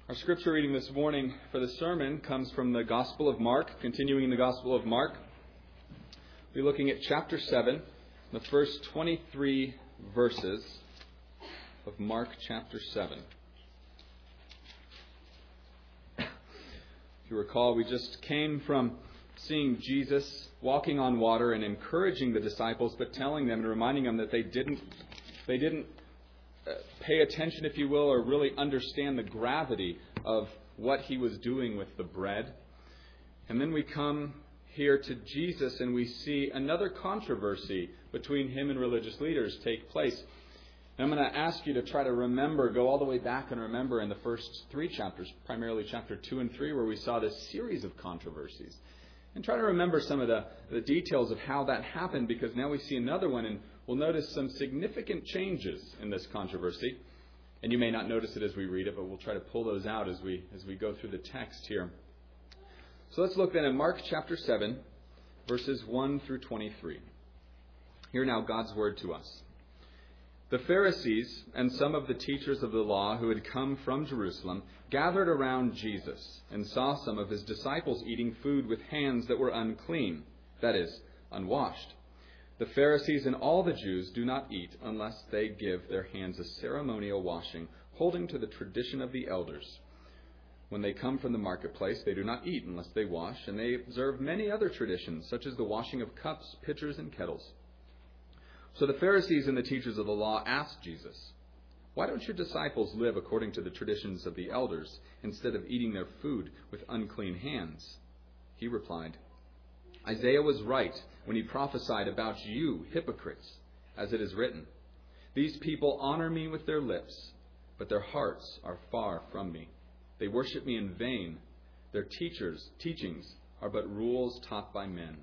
Our scripture reading this morning for the sermon comes from the Gospel of Mark, continuing in the Gospel of Mark. We're looking at chapter 7, the first 23 verses of Mark chapter 7. If you recall, we just came from seeing Jesus walking on water and encouraging the disciples, but telling them and reminding them that they didn't pay attention, if you will, or really understand the gravity of what he was doing with the bread. And then we come here to Jesus and we see another controversy between him and religious leaders take place. And I'm going to ask you to try to remember, go all the way back and remember in the first three chapters, primarily chapter 2 and 3, where we saw this series of controversies. And try to remember some of the details of how that happened, because now we see another one, and we'll notice some significant changes in this controversy. And you may not notice it as we read it, but we'll try to pull those out as we go through the text here. So let's look then at Mark chapter 7, verses 1 through 23. Hear now God's word to us. The Pharisees and some of the teachers of the law who had come from Jerusalem gathered around Jesus and saw some of his disciples eating food with hands that were unclean, that is, unwashed. The Pharisees and all the Jews do not eat unless they give their hands a ceremonial washing, holding to the tradition of the elders. When they come from the marketplace, they do not eat unless they wash, and they observe many other traditions, such as the washing of cups, pitchers, and kettles. So the Pharisees and the teachers of the law asked Jesus, "Why don't your disciples live according to the traditions of the elders, instead of eating their food with unclean hands?" He replied, "Isaiah was right when he prophesied about you, hypocrites, as it is written, 'These people honor me with their lips, but their hearts are far from me. They worship me in vain. Their teachings are but rules taught by men.'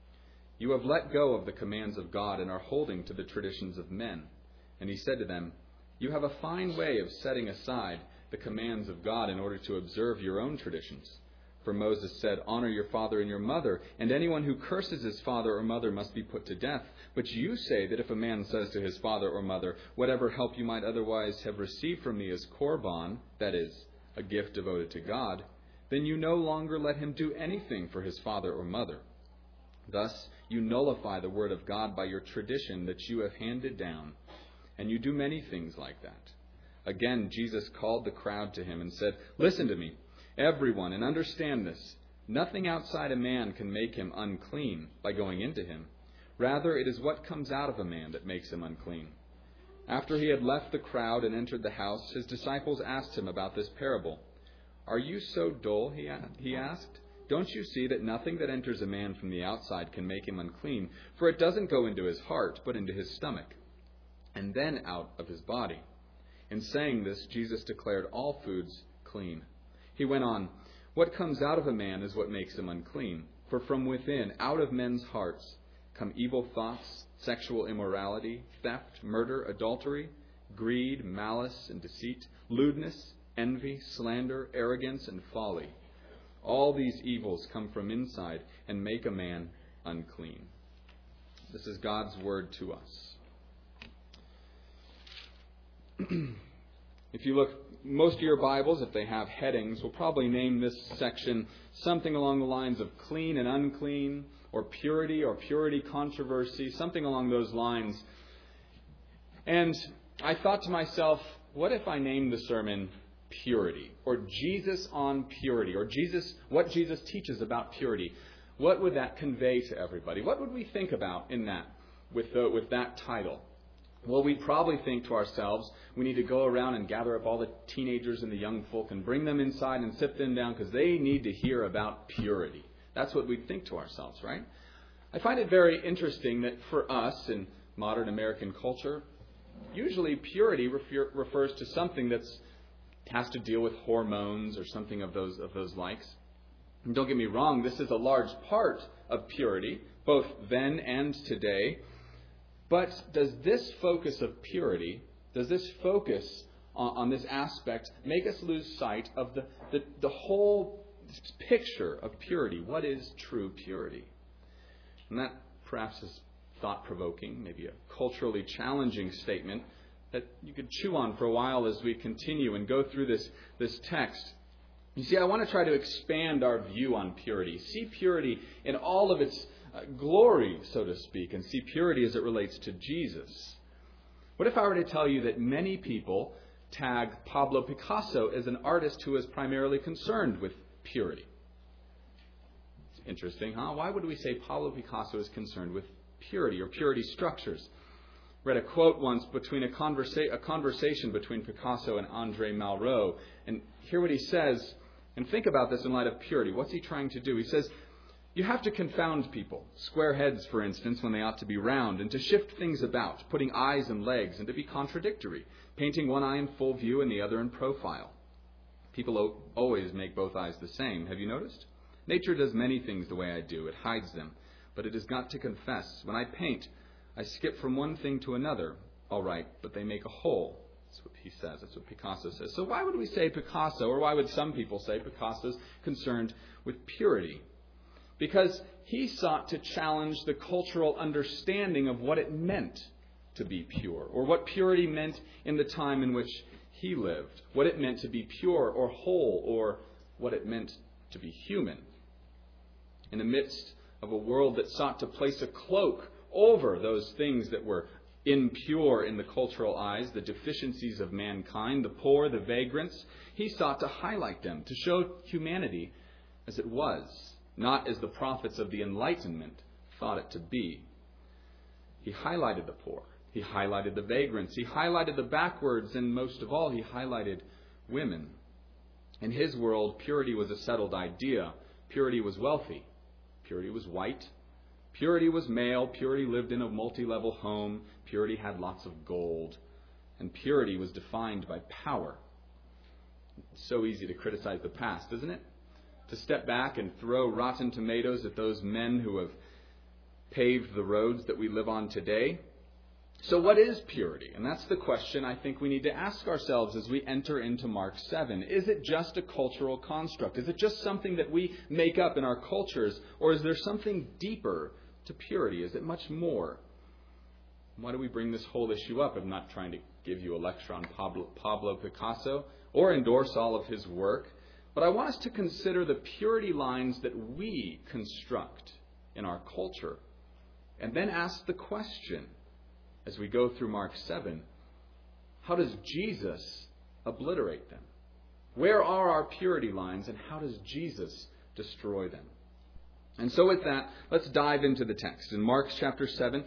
You have let go of the commands of God and are holding to the traditions of men." And he said to them, "You have a fine way of setting aside the commands of God in order to observe your own traditions. For Moses said, 'Honor your father and your mother,' and anyone who curses his father or mother must be put to death. But you say that if a man says to his father or mother, 'Whatever help you might otherwise have received from me is korban,' that is, a gift devoted to God, then you no longer let him do anything for his father or mother. Thus you nullify the word of God by your tradition that you have handed down, and you do many things like that." Again, Jesus called the crowd to him and said, "Listen to me, everyone, and understand this. Nothing outside a man can make him unclean by going into him. Rather, it is what comes out of a man that makes him unclean." After he had left the crowd and entered the house, his disciples asked him about this parable. "Are you so dull?" he asked. "Don't you see that nothing that enters a man from the outside can make him unclean? For it doesn't go into his heart, but into his stomach, and then out of his body." In saying this, Jesus declared all foods clean. He went on, "What comes out of a man is what makes him unclean. For from within, out of men's hearts, come evil thoughts, sexual immorality, theft, murder, adultery, greed, malice, and deceit, lewdness, envy, slander, arrogance, and folly. All these evils come from inside and make a man unclean." This is God's word to us. If you look, most of your Bibles, if they have headings, will probably name this section something along the lines of clean and unclean, or purity controversy, something along those lines. And I thought to myself, what if I named the sermon Purity, or Jesus on Purity, or what Jesus teaches about purity? What would that convey to everybody? What would we think about in that, with that title? Well, we'd probably think to ourselves, we need to go around and gather up all the teenagers and the young folk and bring them inside and sit them down because they need to hear about purity. That's what we'd think to ourselves, right? I find it very interesting that for us in modern American culture, usually purity refers to something that has to deal with hormones or something of those likes. And don't get me wrong, this is a large part of purity, both then and today. But does this focus of purity, does this focus on this aspect make us lose sight of the whole picture of purity? What is true purity? And that perhaps is thought-provoking, maybe a culturally challenging statement. that you could chew on for a while as we continue and go through this text. You see, I want to try to expand our view on purity. See purity in all of its glory, so to speak, and see purity as it relates to Jesus. What if I were to tell you that many people tag Pablo Picasso as an artist who is primarily concerned with purity? It's interesting, huh? Why would we say Pablo Picasso is concerned with purity or purity structures? Read a quote once between a conversation between Picasso and André Malraux, and hear what he says, and think about this in light of purity. What's he trying to do? He says, you have to confound people, square heads, for instance, when they ought to be round, and to shift things about, putting eyes and legs, and to be contradictory, painting one eye in full view and the other in profile. People always make both eyes the same. Have you noticed? Nature does many things the way I do. It hides them. But it is got to confess. When I paint, I skip from one thing to another. All right, but they make a whole. That's what he says. That's what Picasso says. So why would we say Picasso, or why would some people say Picasso's concerned with purity? Because he sought to challenge the cultural understanding of what it meant to be pure, or what purity meant in the time in which he lived, what it meant to be pure or whole, or what it meant to be human. In the midst of a world that sought to place a cloak over those things that were impure in the cultural eyes, the deficiencies of mankind, the poor, the vagrants, he sought to highlight them, to show humanity as it was, not as the prophets of the Enlightenment thought it to be. He highlighted the poor. He highlighted the vagrants. He highlighted the backwards. And most of all, he highlighted women. In his world, purity was a settled idea. Purity was wealthy. Purity was white. Purity was male. Purity lived in a multi-level home. Purity had lots of gold. And purity was defined by power. It's so easy to criticize the past, isn't it? To step back and throw rotten tomatoes at those men who have paved the roads that we live on today. So what is purity? And that's the question I think we need to ask ourselves as we enter into Mark 7. Is it just a cultural construct? Is it just something that we make up in our cultures? Or is there something deeper to purity? Is it much more? Why do we bring this whole issue up? I'm not trying to give you a lecture on Pablo Picasso or endorse all of his work. But I want us to consider the purity lines that we construct in our culture. And then ask the question, as we go through Mark 7, how does Jesus obliterate them? Where are our purity lines, and how does Jesus destroy them? And so with that, let's dive into the text. In Mark chapter 7,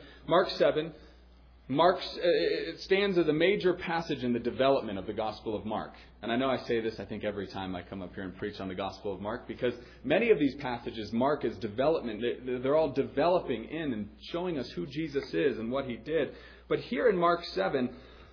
it stands as a major passage in the development of the Gospel of Mark. And I know I say this, I think, every time I come up here and preach on the Gospel of Mark, because many of these passages, Mark is development. They're all developing in and showing us who Jesus is and what he did. But here in Mark 7,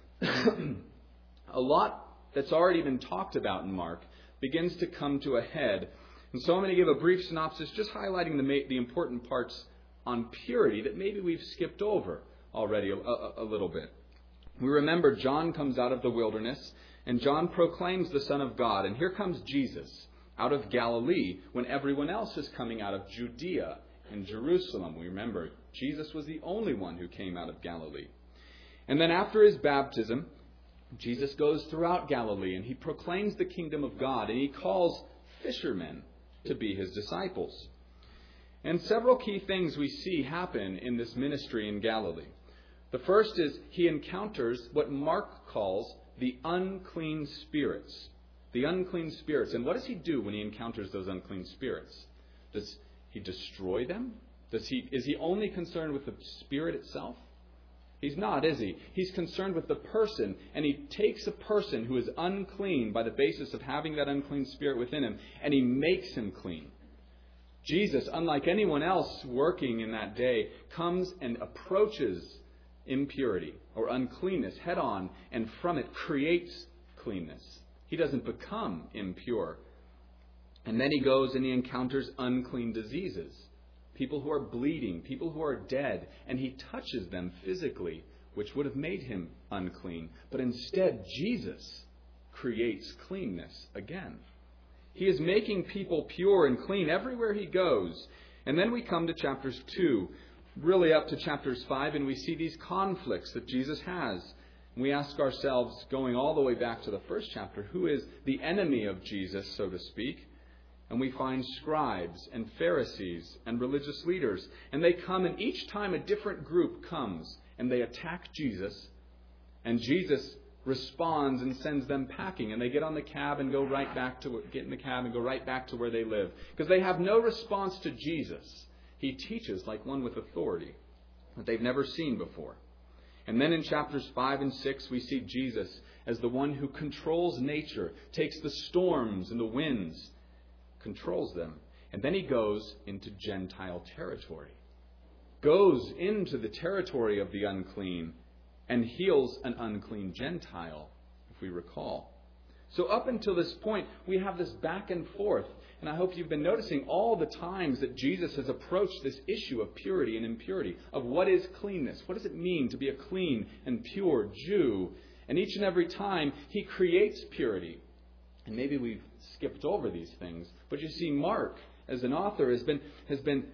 a lot that's already been talked about in Mark begins to come to a head. And so I'm going to give a brief synopsis, just highlighting the important parts on purity that maybe we've skipped over already a little bit. We remember John comes out of the wilderness, and John proclaims the Son of God. And here comes Jesus out of Galilee when everyone else is coming out of Judea and Jerusalem. We remember Jesus was the only one who came out of Galilee. And then after his baptism, Jesus goes throughout Galilee and he proclaims the kingdom of God, and he calls fishermen to be his disciples. And several key things we see happen in this ministry in Galilee. The first is he encounters what Mark calls the unclean spirits. The unclean spirits. And what does he do when he encounters those unclean spirits? Does he destroy them? Is he only concerned with the spirit itself? He's not, is he? He's concerned with the person, and he takes a person who is unclean by the basis of having that unclean spirit within him, and he makes him clean. Jesus, unlike anyone else working in that day, comes and approaches impurity or uncleanness head on, and from it creates cleanness. He doesn't become impure. And then he goes and he encounters unclean diseases. People who are bleeding, people who are dead, and he touches them physically, which would have made him unclean. But instead, Jesus creates cleanness again. He is making people pure and clean everywhere he goes. And then we come to chapters 2, really up to chapters 5, and we see these conflicts that Jesus has. We ask ourselves, going all the way back to the first chapter, who is the enemy of Jesus, so to speak? And we find scribes and Pharisees and religious leaders. And they come, and each time a different group comes and they attack Jesus. And Jesus responds and sends them packing. And they get on the cab and go right back to where they live. Because they have no response to Jesus. He teaches like one with authority that they've never seen before. And then in chapters 5 and 6, we see Jesus as the one who controls nature, takes the storms and the winds, controls them. And then he goes into Gentile territory, goes into the territory of the unclean, and heals an unclean Gentile, if we recall. So up until this point, we have this back and forth. And I hope you've been noticing all the times that Jesus has approached this issue of purity and impurity, of what is cleanness. What does it mean to be a clean and pure Jew? And each and every time, he creates purity. And maybe we've skipped over these things. But you see, Mark, as an author, has been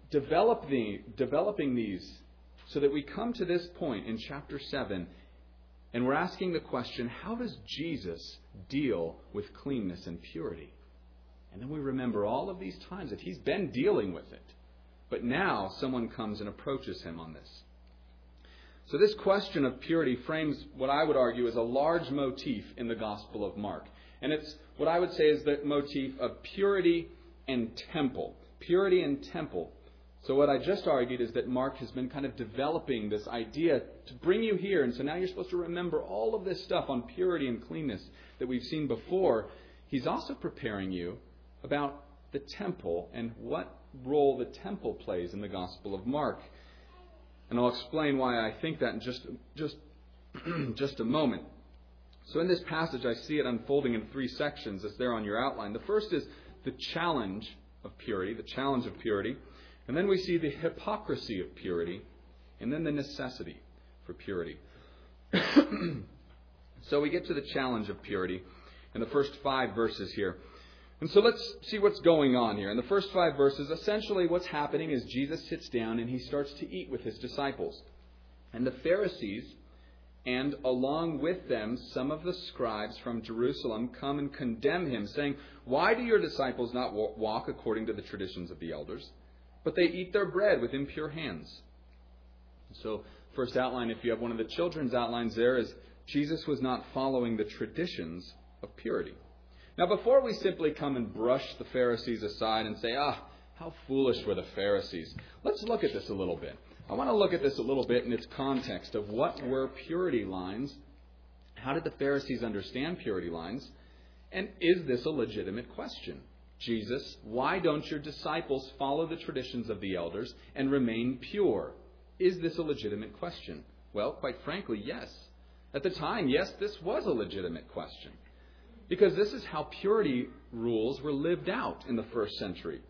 developing these so that we come to this point in chapter 7, and we're asking the question, how does Jesus deal with cleanness and purity? And then we remember all of these times that he's been dealing with it. But now someone comes and approaches him on this. So this question of purity frames what I would argue is a large motif in the Gospel of Mark. And it's what I would say is the motif of purity and temple. Purity and temple. So what I just argued is that Mark has been kind of developing this idea to bring you here. And so now you're supposed to remember all of this stuff on purity and cleanness that we've seen before. He's also preparing you about the temple and what role the temple plays in the Gospel of Mark. And I'll explain why I think that in just a moment. So in this passage, I see it unfolding in 3 sections as there on your outline. The first is the challenge of purity, And then we see the hypocrisy of purity, and then the necessity for purity. So we get to the challenge of purity in the first 5 verses here. And so let's see what's going on here. In the first 5 verses, essentially what's happening is Jesus sits down and he starts to eat with his disciples. And the Pharisees, and along with them some of the scribes from Jerusalem, come and condemn him, saying, "Why do your disciples not walk according to the traditions of the elders? But they eat their bread with impure hands." So, first outline, if you have one of the children's outlines there, is Jesus was not following the traditions of purity. Now, before we simply come and brush the Pharisees aside and say, how foolish were the Pharisees, let's look at this a little bit. I want to look at this a little bit in its context of what were purity lines, how did the Pharisees understand purity lines, and is this a legitimate question? Jesus, why don't your disciples follow the traditions of the elders and remain pure? Is this a legitimate question? Well, quite frankly, yes. At the time, yes, this was a legitimate question. Because this is how purity rules were lived out in the first century.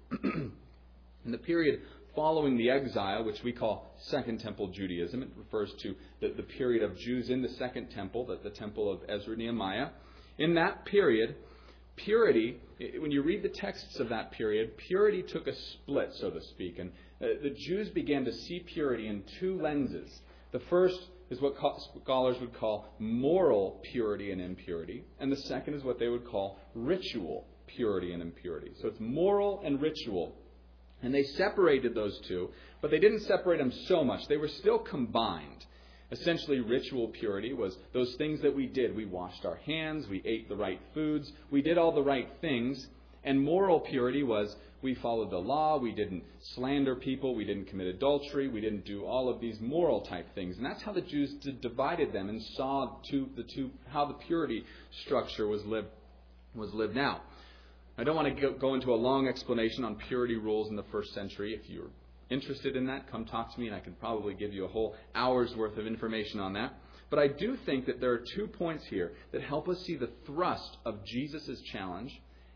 In the period following the exile, which we call Second Temple Judaism, it refers to the period of Jews in the Second Temple, the temple of Ezra and Nehemiah. In that period, purity, when you read the texts of that period, purity took a split, so to speak. And the Jews began to see purity in 2 lenses. The first is what scholars would call moral purity and impurity. And the second is what they would call ritual purity and impurity. So it's moral and ritual. And they separated those 2, but they didn't separate them so much. They were still combined. Essentially, ritual purity was those things that we did. We washed our hands, we ate the right foods, we did all the right things. And moral purity was we followed the law, we didn't slander people, we didn't commit adultery, we didn't do all of these moral type things. And that's how the Jews divided them and saw how the purity structure was lived out. I don't want to go into a long explanation on purity rules in the first century. If you're interested in that, come talk to me and I could probably give you a whole hour's worth of information on that. But I do think that there are 2 points here that help us see the thrust of Jesus' challenge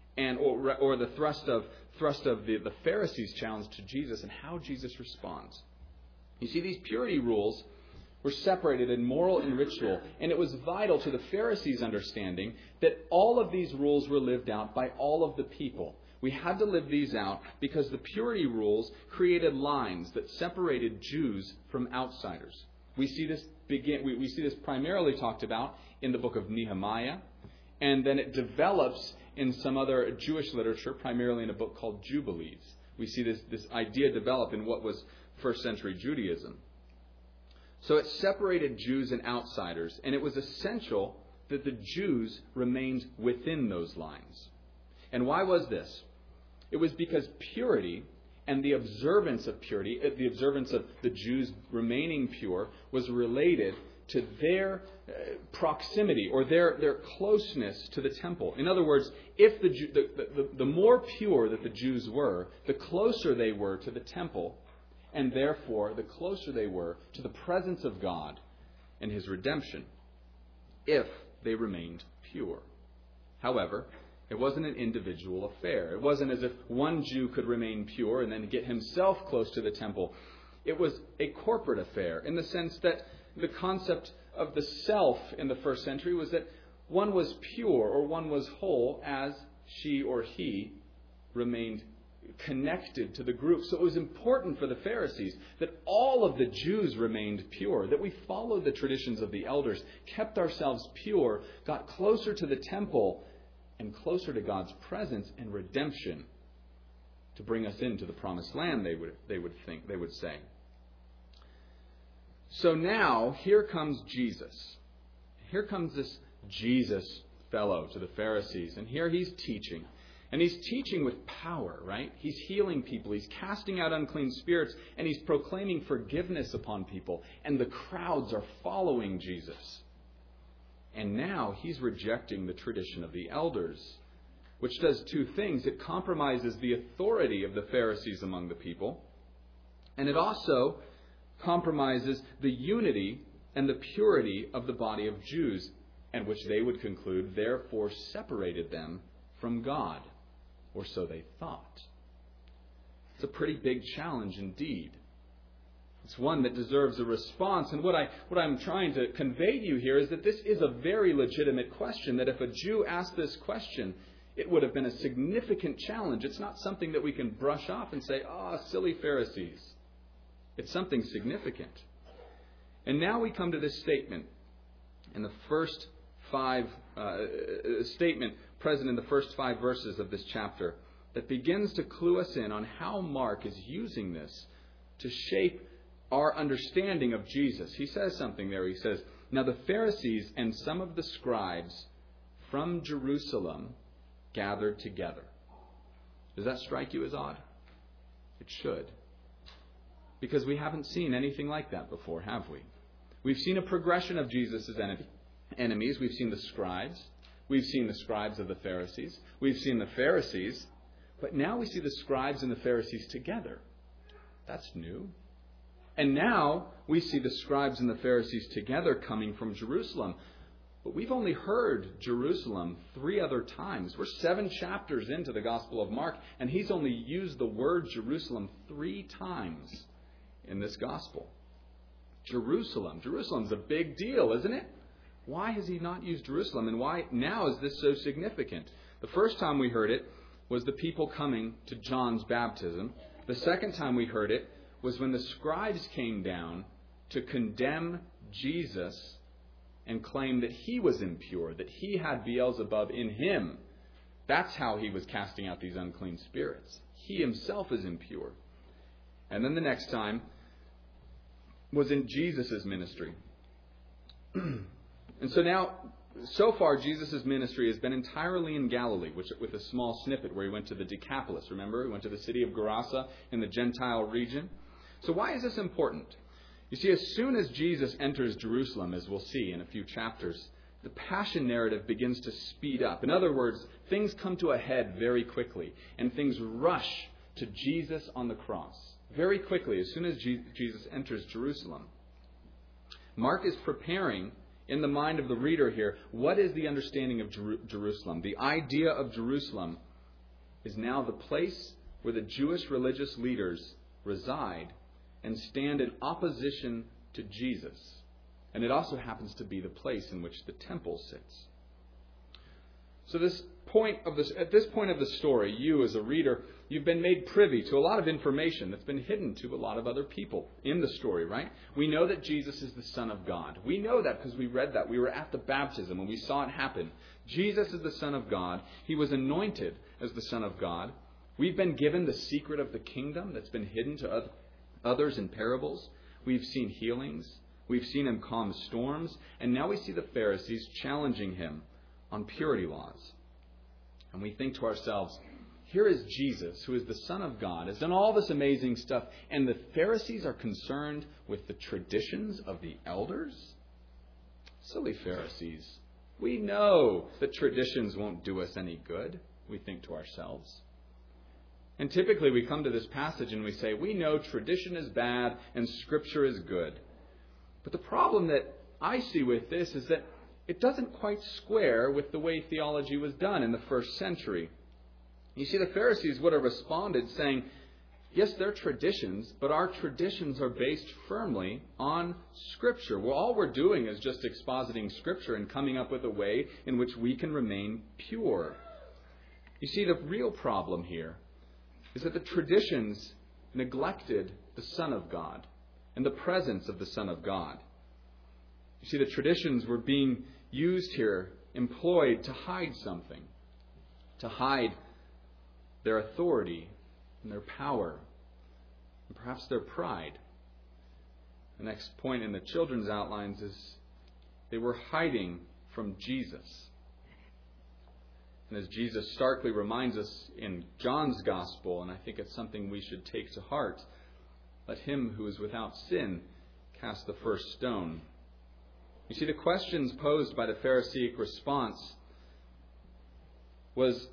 or the thrust of the Pharisees' challenge to Jesus and how Jesus responds. You see, these purity rules were separated in moral and ritual, and it was vital to the Pharisees' understanding that all of these rules were lived out by all of the people. We had to live these out because the purity rules created lines that separated Jews from outsiders. We see this we see this primarily talked about in the book of Nehemiah, and then it develops in some other Jewish literature, primarily in a book called Jubilees. We see this idea develop in what was first century Judaism. So it separated Jews and outsiders, and it was essential that the Jews remained within those lines. And why was this? It was because purity and the observance of purity, the observance of the Jews remaining pure, was related to their proximity or their closeness to the temple. In other words, if the more pure that the Jews were, the closer they were to the temple, and therefore the closer they were to the presence of God and His redemption, if they remained pure. However, it wasn't an individual affair. It wasn't as if one Jew could remain pure and then get himself close to the temple. It was a corporate affair in the sense that the concept of the self in the first century was that one was pure or one was whole as she or he remained connected to the group. So it was important for the Pharisees that all of the Jews remained pure, that we followed the traditions of the elders, kept ourselves pure, got closer to the temple and closer to God's presence and redemption to bring us into the promised land, they would say. So now, here comes Jesus. Here comes this Jesus fellow to the Pharisees, and here he's teaching. And he's teaching with power, right? He's healing people, he's casting out unclean spirits, and he's proclaiming forgiveness upon people. And the crowds are following Jesus. And now he's rejecting the tradition of the elders, which does two things. It compromises the authority of the Pharisees among the people, and it also compromises the unity and the purity of the body of Jews, and which they would conclude therefore separated them from God, or so they thought. It's a pretty big challenge indeed. It's one that deserves a response. And what I'm trying to convey to you here is that this is a very legitimate question, that if a Jew asked this question, it would have been a significant challenge. It's not something that we can brush off and say, silly Pharisees. It's something significant. And now we come to this statement in the first statement present in the first 5 verses of this chapter that begins to clue us in on how Mark is using this to shape our understanding of Jesus. He says something there. He says, "Now the Pharisees and some of the scribes from Jerusalem gathered together." Does that strike you as odd? It should. Because we haven't seen anything like that before, have we? We've seen a progression of Jesus' enemies. We've seen the scribes. We've seen the scribes of the Pharisees. We've seen the Pharisees. But now we see the scribes and the Pharisees together. That's new. And now we see the scribes and the Pharisees together coming from Jerusalem. But we've only heard Jerusalem 3 other times. We're 7 chapters into the Gospel of Mark, and he's only used the word Jerusalem 3 times in this Gospel. Jerusalem. Jerusalem's a big deal, isn't it? Why has he not used Jerusalem, and why now is this so significant? The first time we heard it was the people coming to John's baptism. The second time we heard it was when the scribes came down to condemn Jesus and claim that he was impure, that he had Beelzebub in him. That's how he was casting out these unclean spirits. He himself is impure. And then the next time was in Jesus' ministry. And so now, so far, Jesus' ministry has been entirely in Galilee, with a small snippet where he went to the Decapolis. Remember, he went to the city of Gerasa in the Gentile region. So why is this important? You see, as soon as Jesus enters Jerusalem, as we'll see in a few chapters, the passion narrative begins to speed up. In other words, things come to a head very quickly, and things rush to Jesus on the cross very quickly as soon as Jesus enters Jerusalem. Mark is preparing in the mind of the reader here, what is the understanding of Jerusalem? The idea of Jerusalem is now the place where the Jewish religious leaders reside and stand in opposition to Jesus. And it also happens to be the place in which the temple sits. So this at this point of the story, you as a reader, you've been made privy to a lot of information that's been hidden to a lot of other people in the story, right? We know that Jesus is the Son of God. We know that because we read that. We were at the baptism and we saw it happen. Jesus is the Son of God. He was anointed as the Son of God. We've been given the secret of the kingdom that's been hidden to others in parables. We've seen healings. We've seen him calm storms. And now we see the Pharisees challenging him on purity laws. And we think to ourselves, here is Jesus, who is the Son of God, has done all this amazing stuff, and the Pharisees are concerned with the traditions of the elders? Silly Pharisees. We know that traditions won't do us any good, we think to ourselves. And typically we come to this passage and we say, we know tradition is bad and Scripture is good. But the problem that I see with this is that it doesn't quite square with the way theology was done in the first century. You see, the Pharisees would have responded saying, yes, they're traditions, but our traditions are based firmly on Scripture. Well, all we're doing is just expositing Scripture and coming up with a way in which we can remain pure. You see, the real problem here is that the traditions neglected the Son of God and the presence of the Son of God. You see, the traditions were being used here, employed to hide something, to hide their authority and their power, and perhaps their pride. The next point in the children's outlines is they were hiding from Jesus. And as Jesus starkly reminds us in John's Gospel, and I think it's something we should take to heart, let him who is without sin cast the first stone. You see, the questions posed by the Pharisaic response is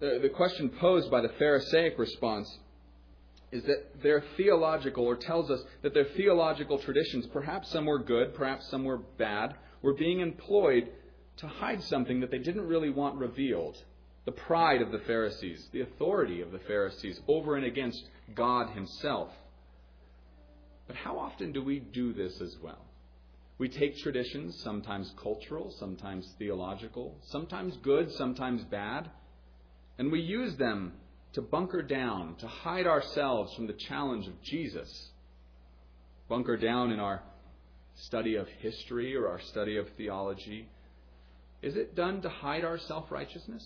that their theological, or tells us that their theological traditions, perhaps some were good, perhaps some were bad, were being employed to hide something that they didn't really want revealed. The pride of the Pharisees, the authority of the Pharisees over and against God himself. But how often do we do this as well? We take traditions, sometimes cultural, sometimes theological, sometimes good, sometimes bad, and we use them to bunker down, to hide ourselves from the challenge of Jesus. Bunker down in our study of history or our study of theology. Is it done to hide our self-righteousness?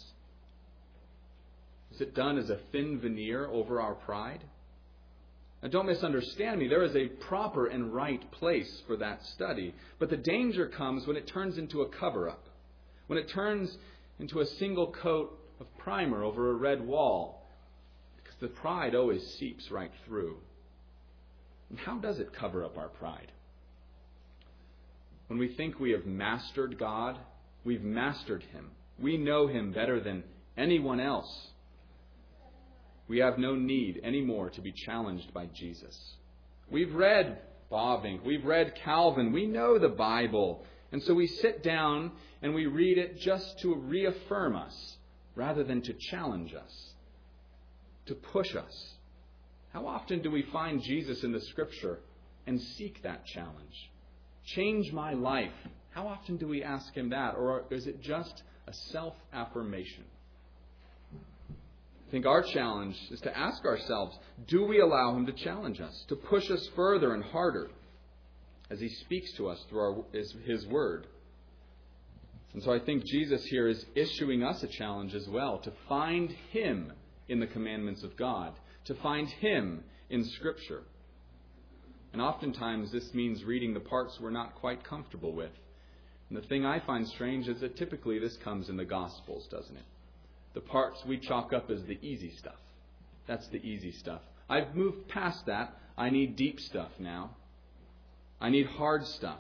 Is it done as a thin veneer over our pride? Now, don't misunderstand me. There is a proper and right place for that study. But the danger comes when it turns into a cover-up. When it turns into a single coat of primer over a red wall. Because the pride always seeps right through. And how does it cover up our pride? When we think we have mastered God, we've mastered Him. We know Him better than anyone else. We have no need anymore to be challenged by Jesus. We've read Bavinck, we've read Calvin, we know the Bible. And so we sit down and we read it just to reaffirm us rather than to challenge us, to push us. How often do we find Jesus in the Scripture and seek that challenge? Change my life. How often do we ask Him that? Or is it just a self-affirmation? I think our challenge is to ask ourselves, do we allow Him to challenge us, to push us further and harder as He speaks to us through His Word? And so I think Jesus here is issuing us a challenge as well, to find Him in the commandments of God, to find Him in Scripture. And oftentimes this means reading the parts we're not quite comfortable with. And the thing I find strange is that typically this comes in the Gospels, doesn't it? The parts we chalk up as the easy stuff. That's the easy stuff. I've moved past that. I need deep stuff now. I need hard stuff.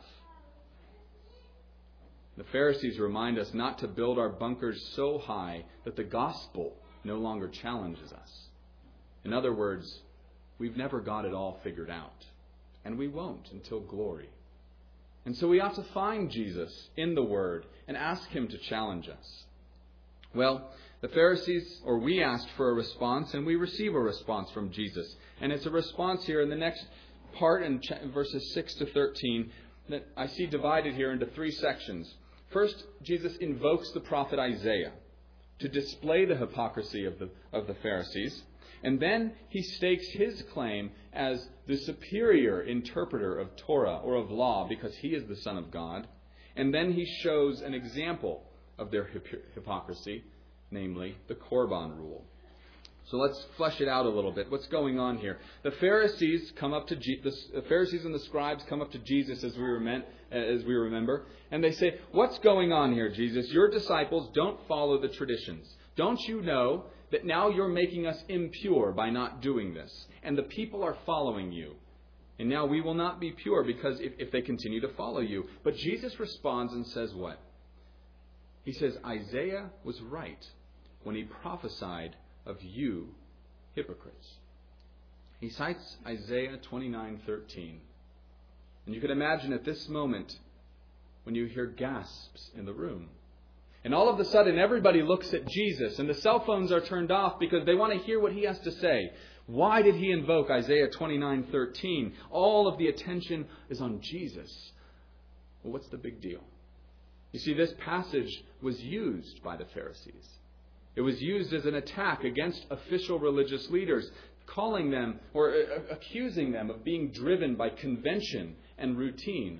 The Pharisees remind us not to build our bunkers so high that the gospel no longer challenges us. In other words, we've never got it all figured out. And we won't until glory. And so we ought to find Jesus in the Word and ask Him to challenge us. Well, the Pharisees, or we asked for a response, and we receive a response from Jesus. And it's a response here in the next part in verses 6 to 13 that I see divided here into three sections. First, Jesus invokes the prophet Isaiah. to display the hypocrisy of the Pharisees. And then he stakes his claim as the superior interpreter of Torah or of law because he is the Son of God. And then he shows an example of their hypocrisy, namely the Korban rule. So let's flesh it out a little bit. What's going on here? The Pharisees the Pharisees and the scribes come up to Jesus as we remember, and they say, "What's going on here, Jesus? Your disciples don't follow the traditions. Don't you know that now you're making us impure by not doing this? And the people are following you. And now we will not be pure because if they continue to follow you." But Jesus responds and says what? He says, Isaiah was right when he prophesied of you hypocrites. He cites Isaiah 29:13. And you can imagine at this moment when you hear gasps in the room. And all of a sudden everybody looks at Jesus and the cell phones are turned off because they want to hear what he has to say. Why did he invoke Isaiah 29:13? All of the attention is on Jesus. Well, what's the big deal? You see, this passage was used by the Pharisees. It was used as an attack against official religious leaders, calling them or accusing them of being driven by convention and routine.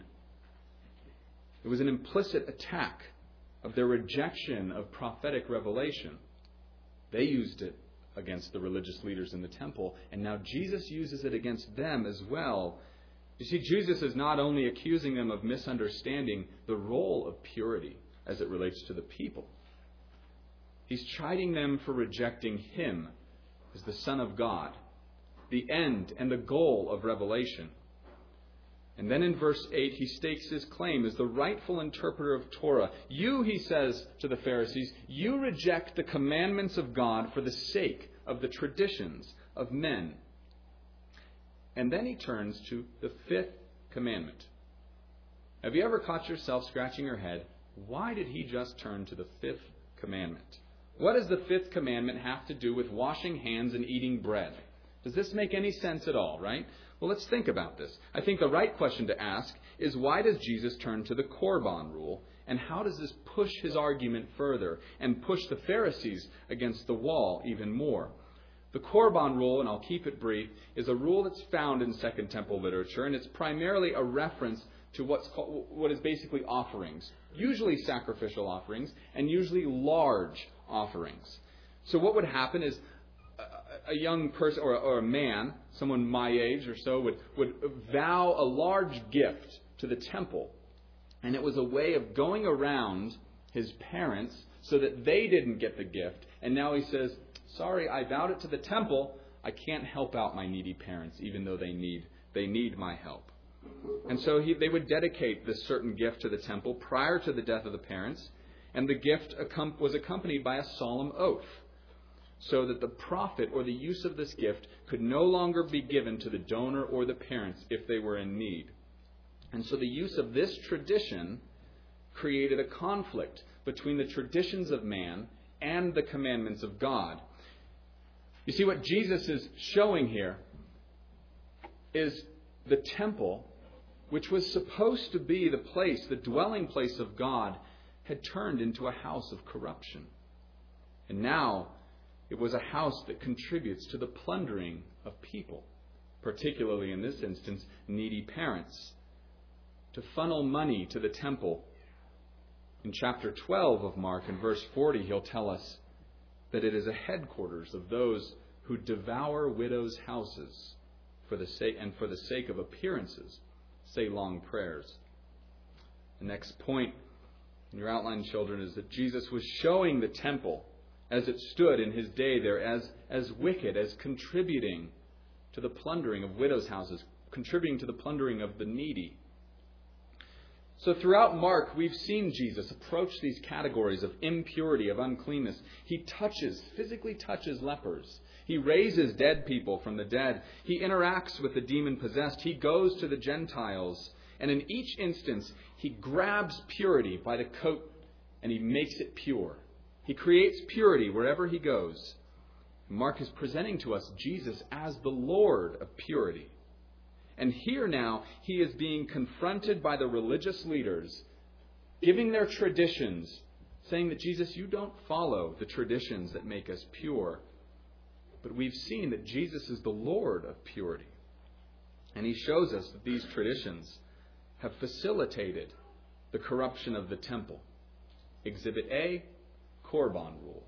It was an implicit attack of their rejection of prophetic revelation. They used it against the religious leaders in the temple, and now Jesus uses it against them as well. You see, Jesus is not only accusing them of misunderstanding the role of purity as it relates to the people. He's chiding them for rejecting him as the Son of God, the end and the goal of revelation. And then in verse 8, he stakes his claim as the rightful interpreter of Torah. You, he says to the Pharisees, you reject the commandments of God for the sake of the traditions of men. And then he turns to the fifth commandment. Have you ever caught yourself scratching your head? Why did he just turn to the fifth commandment? What does the fifth commandment have to do with washing hands and eating bread? Does this make any sense at all, right? Well, let's think about this. I think the right question to ask is, why does Jesus turn to the Korban rule? And how does this push his argument further and push the Pharisees against the wall even more? The Korban rule, and I'll keep it brief, is a rule that's found in Second Temple literature, and it's primarily a reference to what is basically offerings, usually sacrificial offerings, and usually large offerings. So what would happen is a young person or a man, someone my age or so, would vow a large gift to the temple. And it was a way of going around his parents so that they didn't get the gift. And now he says, sorry, I vowed it to the temple. I can't help out my needy parents, even though they need my help. And so they would dedicate this certain gift to the temple prior to the death of the parents. And the gift was accompanied by a solemn oath, so that the profit or the use of this gift could no longer be given to the donor or the parents if they were in need. And so the use of this tradition created a conflict between the traditions of man and the commandments of God. You see, what Jesus is showing here is the temple, which was supposed to be the place, the dwelling place of God, had turned into a house of corruption. And now it was a house that contributes to the plundering of people, particularly in this instance, needy parents, to funnel money to the temple. In chapter 12 of Mark, in verse 40, he'll tell us that it is a headquarters of those who devour widows' houses for the sake of appearances, say long prayers. The next point in your outline, children, is that Jesus was showing the temple as it stood in his day there as wicked, as contributing to the plundering of widows' houses, contributing to the plundering of the needy. So throughout Mark, we've seen Jesus approach these categories of impurity, of uncleanness. He physically touches lepers. He raises dead people from the dead. He interacts with the demon-possessed. He goes to the Gentiles. And in each instance, he grabs purity by the coat and he makes it pure. He creates purity wherever he goes. Mark is presenting to us Jesus as the Lord of purity. And here now, he is being confronted by the religious leaders, giving their traditions saying that, Jesus, you don't follow the traditions that make us pure. But we've seen that Jesus is the Lord of purity. And he shows us that these traditions have facilitated the corruption of the temple. Exhibit A, Korban rule.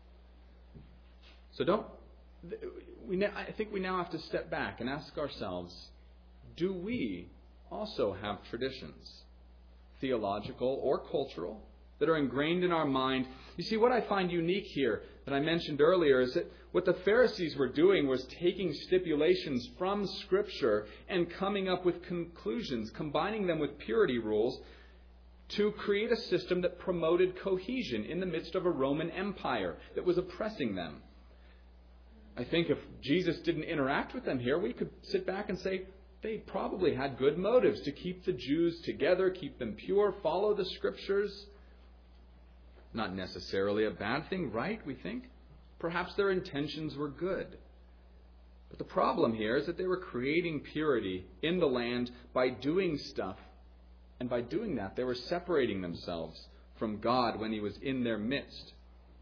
So I think we now have to step back and ask ourselves, do we also have traditions, theological or cultural, that are ingrained in our mind? You see, what I find unique here that I mentioned earlier is that what the Pharisees were doing was taking stipulations from Scripture and coming up with conclusions, combining them with purity rules to create a system that promoted cohesion in the midst of a Roman Empire that was oppressing them. I think if Jesus didn't interact with them here, we could sit back and say they probably had good motives to keep the Jews together, keep them pure, follow the Scriptures. Not necessarily a bad thing, right, we think? Perhaps their intentions were good. But the problem here is that they were creating purity in the land by doing stuff. And by doing that, they were separating themselves from God when He was in their midst.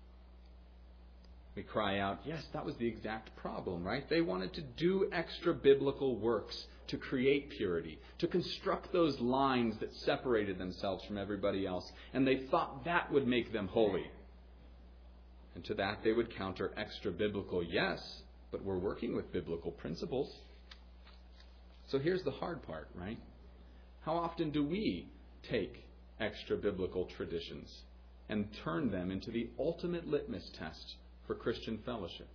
We cry out, yes, that was the exact problem, right? They wanted to do extra biblical works to create purity, to construct those lines that separated themselves from everybody else. And they thought that would make them holy. And to that they would counter extra biblical, yes, but we're working with biblical principles. So here's the hard part, right? How often do we take extra biblical traditions and turn them into the ultimate litmus test for Christian fellowship?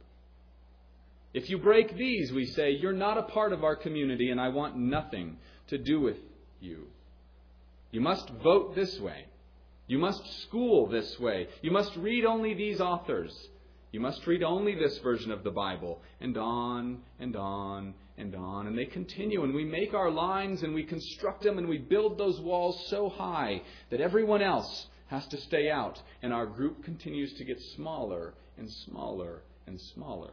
If you break these, we say, you're not a part of our community and I want nothing to do with you. You must vote this way. You must school this way. You must read only these authors. You must read only this version of the Bible. And on and on and on. And they continue. And we make our lines and we construct them and we build those walls so high that everyone else has to stay out. And our group continues to get smaller and smaller and smaller.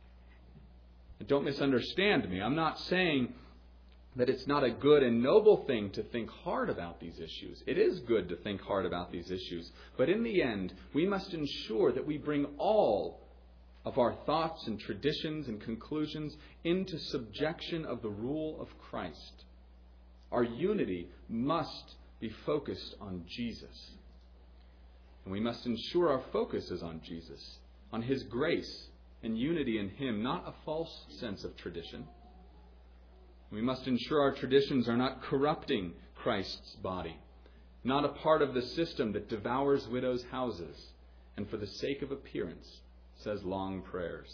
Don't misunderstand me. I'm not saying that it's not a good and noble thing to think hard about these issues. It is good to think hard about these issues. But in the end, we must ensure that we bring all of our thoughts and traditions and conclusions into subjection of the rule of Christ. Our unity must be focused on Jesus. And we must ensure our focus is on Jesus, on His grace and unity in Him, not a false sense of tradition. We must ensure our traditions are not corrupting Christ's body, not a part of the system that devours widows' houses and for the sake of appearance says long prayers.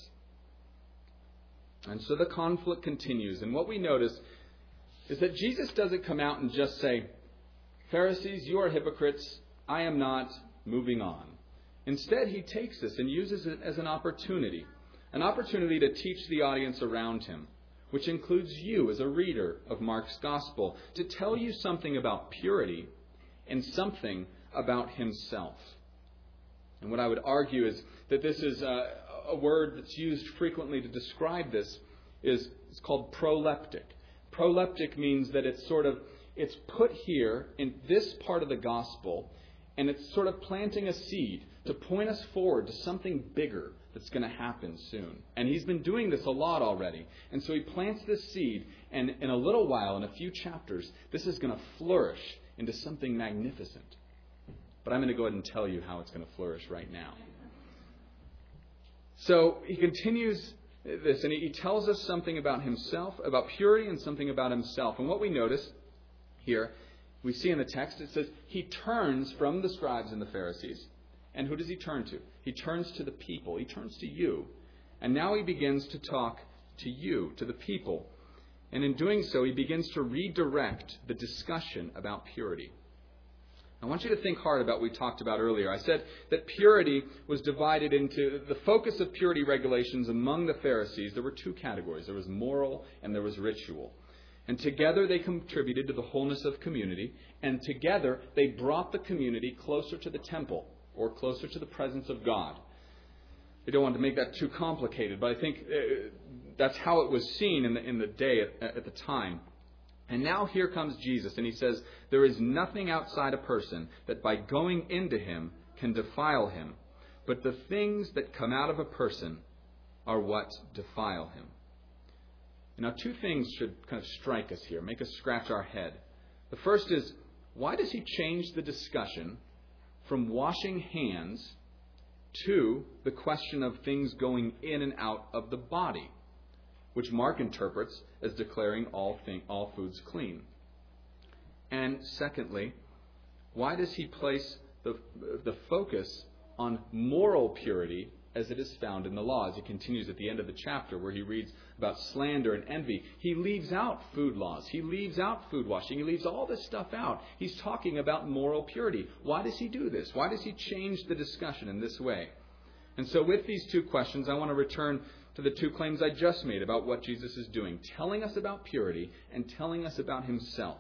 And so the conflict continues. And what we notice is that Jesus doesn't come out and just say, Pharisees, you are hypocrites. I am not. Moving on. Instead, He takes this and uses it as an opportunity to teach the audience around Him, which includes you as a reader of Mark's Gospel, to tell you something about purity and something about Himself. And what I would argue is that this is a word that's used frequently to describe this. It's called proleptic. Proleptic means that it's put here in this part of the Gospel, and it's sort of planting a seed to point us forward to something bigger that's going to happen soon. And He's been doing this a lot already. And so He plants this seed, and in a little while, in a few chapters, this is going to flourish into something magnificent. But I'm going to go ahead and tell you how it's going to flourish right now. So He continues this, and He tells us something about Himself, about purity, and something about Himself. And what we notice here, we see in the text, it says He turns from the scribes and the Pharisees. And who does He turn to? He turns to the people. He turns to you. And now He begins to talk to you, to the people. And in doing so, He begins to redirect the discussion about purity. I want you to think hard about what we talked about earlier. I said that purity was divided into the focus of purity regulations among the Pharisees. There were two categories. There was moral and there was ritual. And together they contributed to the wholeness of community. And together they brought the community closer to the temple, or closer to the presence of God. I don't want to make that too complicated, but I think that's how it was seen in the day at the time. And now here comes Jesus, and He says, there is nothing outside a person that by going into him can defile him, but the things that come out of a person are what defile him. Now, two things should kind of strike us here, make us scratch our head. The first is, why does he change the discussion from washing hands to the question of things going in and out of the body, which Mark interprets as declaring all foods clean? And secondly, why does he place the focus on moral purity as it is found in the law? As he continues at the end of the chapter where he reads about slander and envy, he leaves out food laws. He leaves out food washing. He leaves all this stuff out. He's talking about moral purity. Why does he do this? Why does he change the discussion in this way? And so with these two questions, I want to return to the two claims I just made about what Jesus is doing, telling us about purity and telling us about himself.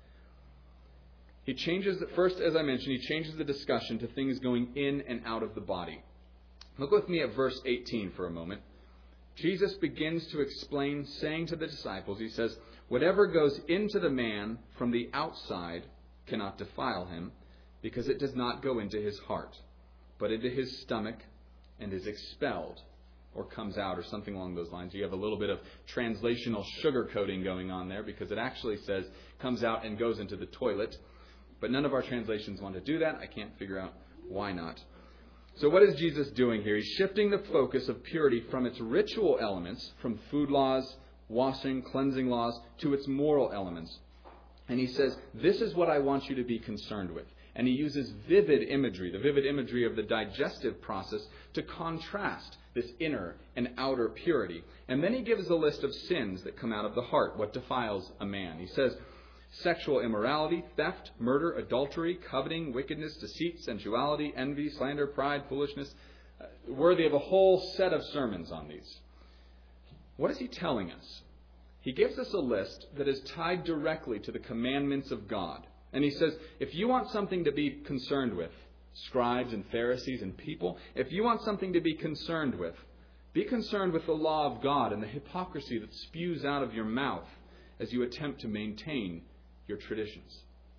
He changes, first, as I mentioned, he changes the discussion to things going in and out of the body. Look with me at verse 18 for a moment. Jesus begins to explain, saying to the disciples, he says, "Whatever goes into the man from the outside cannot defile him, because it does not go into his heart, but into his stomach and is expelled," or comes out, or something along those lines. You have a little bit of translational sugarcoating going on there, because it actually says comes out and goes into the toilet. But none of our translations want to do that. I can't figure out why not. So what is Jesus doing here? He's shifting the focus of purity from its ritual elements, from food laws, washing, cleansing laws, to its moral elements. And he says, this is what I want you to be concerned with. And he uses vivid imagery, the vivid imagery of the digestive process, to contrast this inner and outer purity. And then he gives a list of sins that come out of the heart, what defiles a man. He says, sexual immorality, theft, murder, adultery, coveting, wickedness, deceit, sensuality, envy, slander, pride, foolishness, worthy of a whole set of sermons on these. What is he telling us? He gives us a list that is tied directly to the commandments of God. And he says, if you want something to be concerned with, scribes and Pharisees and people, if you want something to be concerned with the law of God and the hypocrisy that spews out of your mouth as you attempt to maintain your traditions.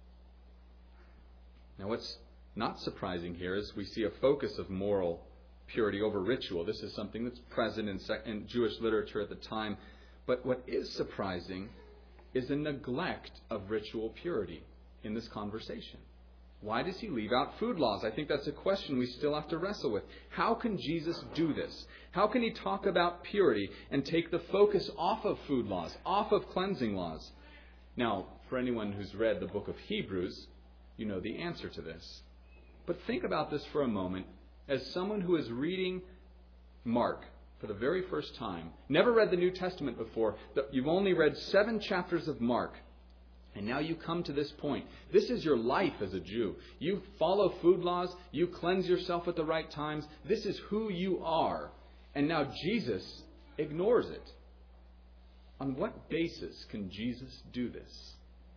Now, what's not surprising here is we see a focus of moral purity over ritual. This is something that's present in Jewish literature at the time. But what is surprising is the neglect of ritual purity in this conversation. Why does he leave out food laws? I think that's a question we still have to wrestle with. How can Jesus do this? How can he talk about purity and take the focus off of food laws, off of cleansing laws? Now, for anyone who's read the book of Hebrews, you know the answer to this. But think about this for a moment as someone who is reading Mark for the very first time, never read the New Testament before, you've only read 7 chapters of Mark, and now you come to this point. This is your life as a Jew. You follow food laws, you cleanse yourself at the right times. This is who you are. And now Jesus ignores it. On what basis can Jesus do this?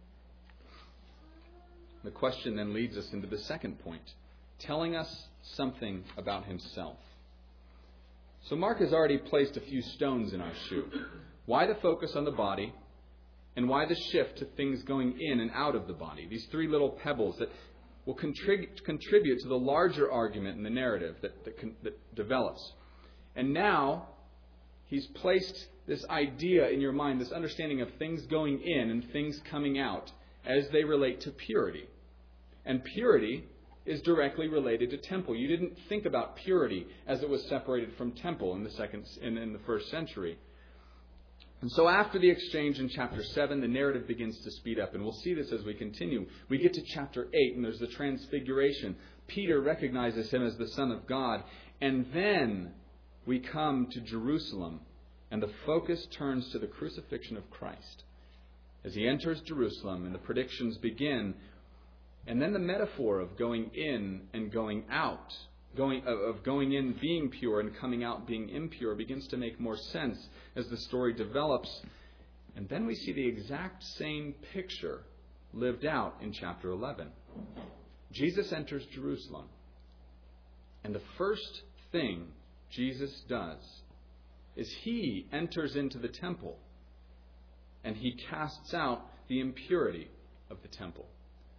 The question then leads us into the second point, telling us something about himself. So Mark has already placed a few stones in our shoe. Why the focus on the body? And why the shift to things going in and out of the body? These 3 little pebbles that will contribute to the larger argument in the narrative that develops. And now he's placed this idea in your mind, this understanding of things going in and things coming out as they relate to purity. And purity is directly related to temple. You didn't think about purity as it was separated from temple in the first century. And so after the exchange in chapter 7, the narrative begins to speed up. And we'll see this as we continue. We get to chapter 8, and there's the transfiguration. Peter recognizes him as the Son of God. And then we come to Jerusalem, and the focus turns to the crucifixion of Christ. As he enters Jerusalem, and the predictions begin, and then the metaphor of going in and going out, of going in being pure and coming out being impure begins to make more sense as the story develops. And then we see the exact same picture lived out in chapter 11. Jesus enters Jerusalem. And the first thing Jesus does is he enters into the temple and he casts out the impurity of the temple.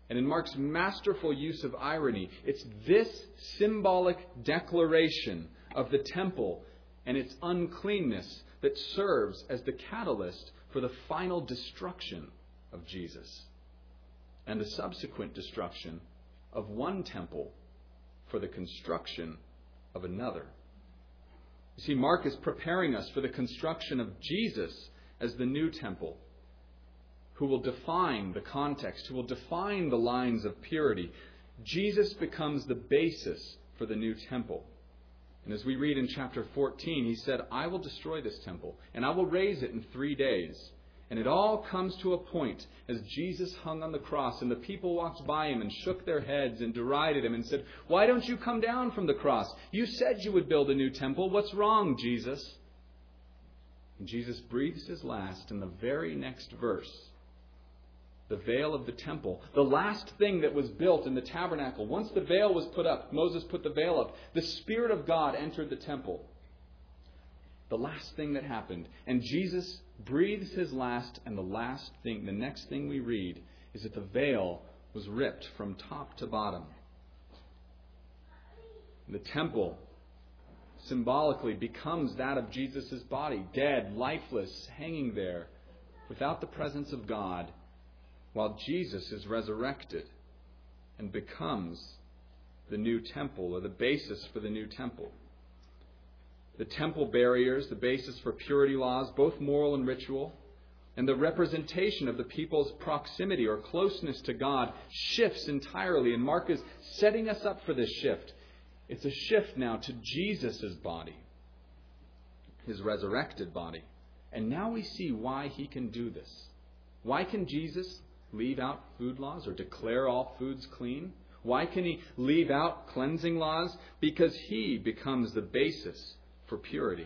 And in Mark's masterful use of irony, it's this symbolic declaration of the temple and its uncleanness that serves as the catalyst for the final destruction of Jesus and the subsequent destruction of one temple for the construction of another. You see, Mark is preparing us for the construction of Jesus as the new temple, who will define the context, who will define the lines of purity. Jesus becomes the basis for the new temple. And as we read in chapter 14, he said, I will destroy this temple, and I will raise it in 3 days. And it all comes to a point as Jesus hung on the cross, and the people walked by him and shook their heads and derided him and said, why don't you come down from the cross? You said you would build a new temple. What's wrong, Jesus? And Jesus breathes his last in the very next verse. The veil of the temple, the last thing that was built in the tabernacle. Once the veil was put up, Moses put the veil up, the Spirit of God entered the temple. The last thing that happened. And Jesus breathes his last, and the next thing we read is that the veil was ripped from top to bottom. The temple symbolically becomes that of Jesus' body, dead, lifeless, hanging there, without the presence of God, while Jesus is resurrected and becomes the new temple, or the basis for the new temple. The temple barriers, the basis for purity laws, both moral and ritual, and the representation of the people's proximity or closeness to God shifts entirely. And Mark is setting us up for this shift. It's a shift now to Jesus' body, his resurrected body. And now we see why he can do this. Why can Jesus leave out food laws or declare all foods clean? Why can he leave out cleansing laws? Because he becomes the basis for purity.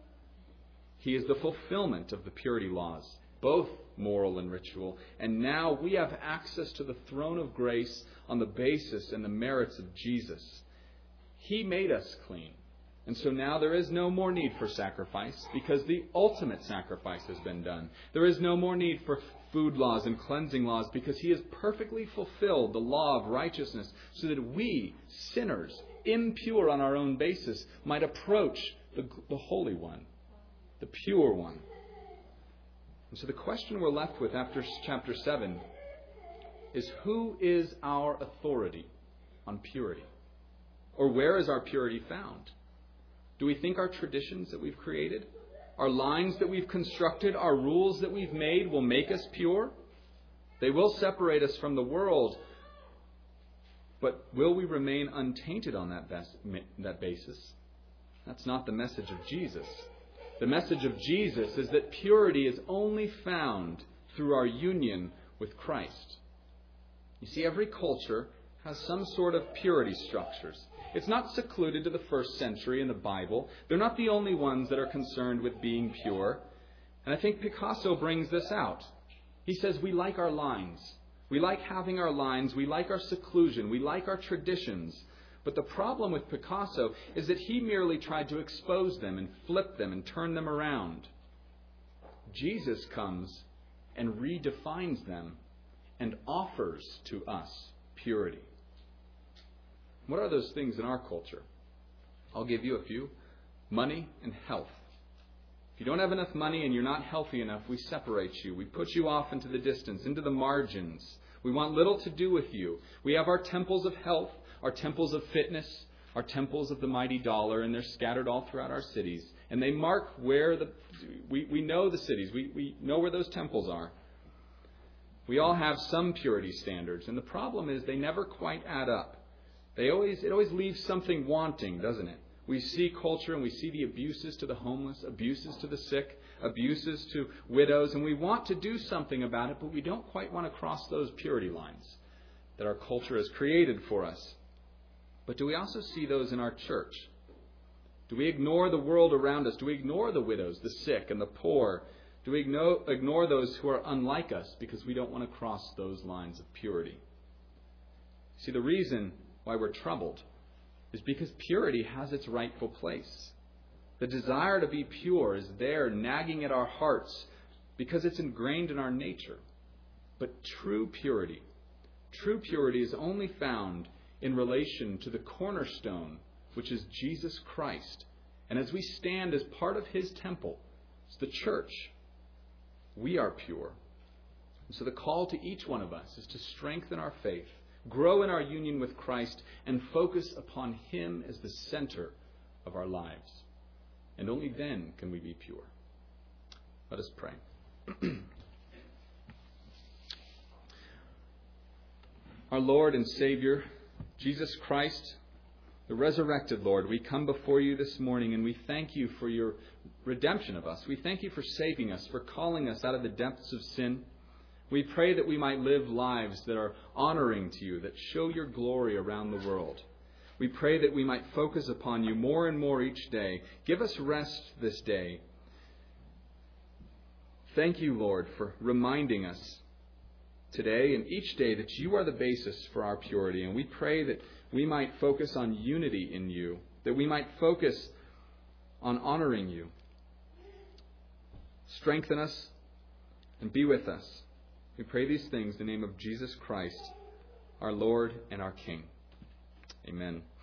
He is the fulfillment of the purity laws, both moral and ritual. And now we have access to the throne of grace on the basis and the merits of Jesus. He made us clean. And so now there is no more need for sacrifice, because the ultimate sacrifice has been done. There is no more need for food laws and cleansing laws, because he has perfectly fulfilled the law of righteousness, so that we, sinners, impure on our own basis, might approach the Holy One, the pure One. And so the question we're left with after chapter 7 is, who is our authority on purity? Or where is our purity found? Do we think our traditions that we've created, our lines that we've constructed, our rules that we've made will make us pure? They will separate us from the world, but will we remain untainted on that basis? That's not the message of Jesus. The message of Jesus is that purity is only found through our union with Christ. You see, every culture has some sort of purity structures. It's not secluded to the first century in the Bible. They're not the only ones that are concerned with being pure. And I think Picasso brings this out. He says we like our lines. We like having our lines. We like our seclusion. We like our traditions. But the problem with Picasso is that he merely tried to expose them and flip them and turn them around. Jesus comes and redefines them and offers to us purity. What are those things in our culture? I'll give you a few. Money and health. If you don't have enough money and you're not healthy enough, we separate you. We put you off into the distance, into the margins. We want little to do with you. We have our temples of health, our temples of fitness, our temples of the mighty dollar, and they're scattered all throughout our cities. And they mark where we know the cities. We know where those temples are. We all have some purity standards, and the problem is they never quite add up. It always leaves something wanting, doesn't it? We see culture and we see the abuses to the homeless, abuses to the sick, abuses to widows, and we want to do something about it, but we don't quite want to cross those purity lines that our culture has created for us. But do we also see those in our church? Do we ignore the world around us? Do we ignore the widows, the sick, and the poor? Do we ignore those who are unlike us because we don't want to cross those lines of purity? See, the reason why we're troubled is because purity has its rightful place. The desire to be pure is there nagging at our hearts because it's ingrained in our nature. But true purity, True purity is only found in relation to the cornerstone, which is Jesus Christ. And as we stand as part of His temple, it's the church, we are pure. And so the call to each one of us is to strengthen our faith, grow in our union with Christ, and focus upon Him as the center of our lives. And only then can we be pure. Let us pray. Our Lord and Savior, Jesus Christ, the resurrected Lord, we come before you this morning and we thank you for your redemption of us. We thank you for saving us, for calling us out of the depths of sin. We pray that we might live lives that are honoring to you, that show your glory around the world. We pray that we might focus upon you more and more each day. Give us rest this day. Thank you, Lord, for reminding us today and each day that you are the basis for our purity. And we pray that we might focus on unity in you, that we might focus on honoring you. Strengthen us and be with us. We pray these things in the name of Jesus Christ, our Lord and our King. Amen.